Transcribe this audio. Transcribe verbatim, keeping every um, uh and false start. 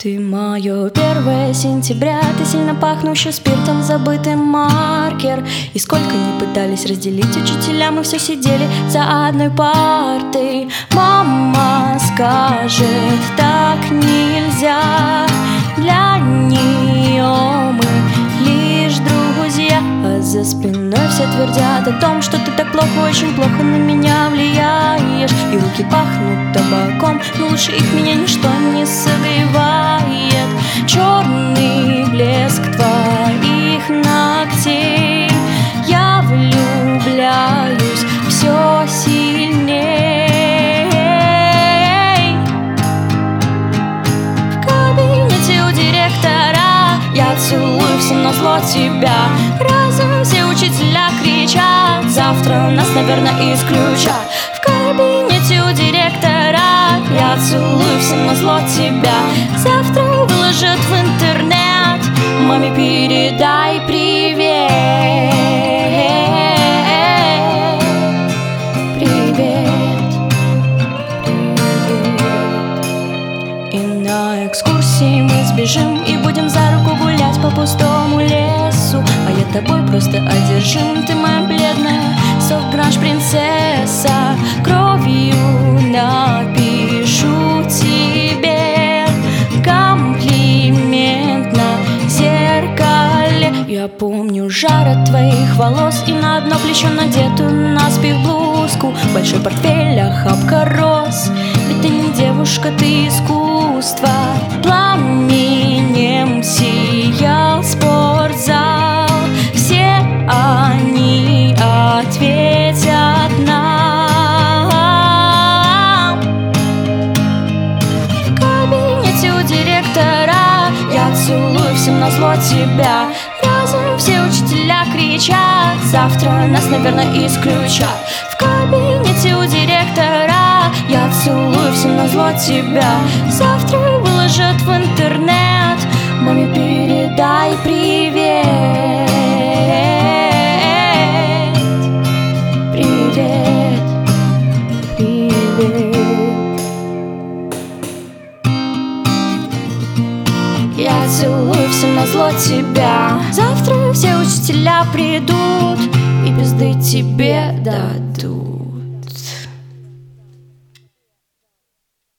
Ты мое первое сентября, ты сильно пахнущий спиртом, забытый маркер. И сколько ни пытались разделить учителя, мы все сидели за одной партой. Мама скажет, так нельзя, для нее мы лишь друзья. А за спиной все твердят о том, что ты так плохо, очень плохо на меня влияешь. И руки пахнут табаком, но лучше их меня ничто не согревает. Черный блеск твоих ногтей, я влюбляюсь все сильней. В кабинете у директора я целую всем назло тебя. Разом все учителя кричат, завтра нас, наверное, исключат. В кабинете у директора я целую всем назло тебя. Завтра выложат в интернет, маме передай привет. Привет, привет. И на экскурсии мы сбежим и будем за руку гулять по пустому лесу. А я тобой просто одержим, ты моя бледная софт-гранж принцесса. Кровью напишу тебе комплимент на зеркале. Я помню жар от твоих волос и на одно плечо надетую наспех блузку. Большой портфель, охапка роз, ведь ты не девушка, ты искусство. Пламенем сиял спортзал, все они ответят нам. В кабинете у директора я целую всем назло тебя. Разом все учителя кричат, завтра нас, наверное, исключат. В кабинете у директора я целую всем назло тебя. Завтра выложат в интернет, маме передай привет. Привет, привет. Я целую всем назло тебя. Завтра все учителя придут и пизды тебе дадут.